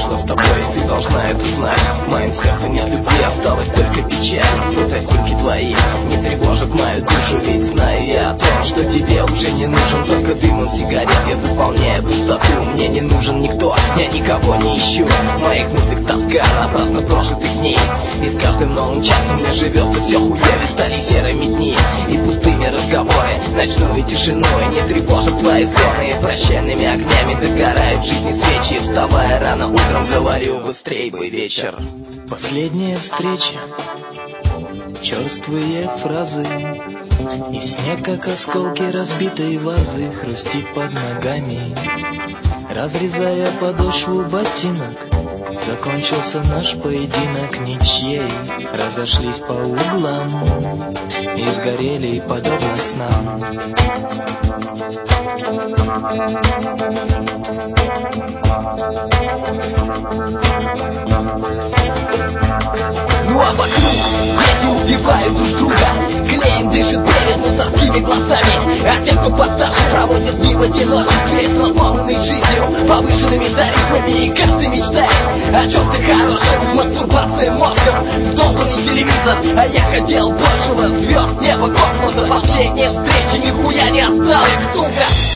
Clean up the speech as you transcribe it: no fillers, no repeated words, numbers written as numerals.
что с тобой, ты должна это знать. В моем сердце нет любви, осталась только печаль. Фотоснимки твои не тревожат мою душу, ведь знаю я о том, что тебе уже не нужен только дым от сигарет. Я заполняю пустоту, мне не нужен никто, я никого не ищу. В моих мыслях тоска напрасно прожитых дней, и с каждым новым часом мне живется все хуевее. Стали серыми дни и пустыми разговоры, ночную тишиной не тревожат твои зоны. Прощальными огнями догорают в жизни свечи. Вставая рано утром, говорю, быстрей бы вечер. Последняя встреча, черствые фразы, и снег, как осколки разбитой вазы, хрустит под ногами, разрезая подошву ботинок. Закончился наш поединок ничьей, разошлись по углам и сгорели подобно снам. Ну а вокруг дети убивают друг друга, клеем дышит перед мусорскими глазами, а те, кто постарше, проводят дни в одиночестве с наполненной жизнью, повышенными тарифами, и каждый мечтает о чем-то хорошем. Мастурбация мозгом, долбанный телевизор, а я хотел большего, звезд, неба, космоса. Последняя встреча, нихуя не осталось, сука.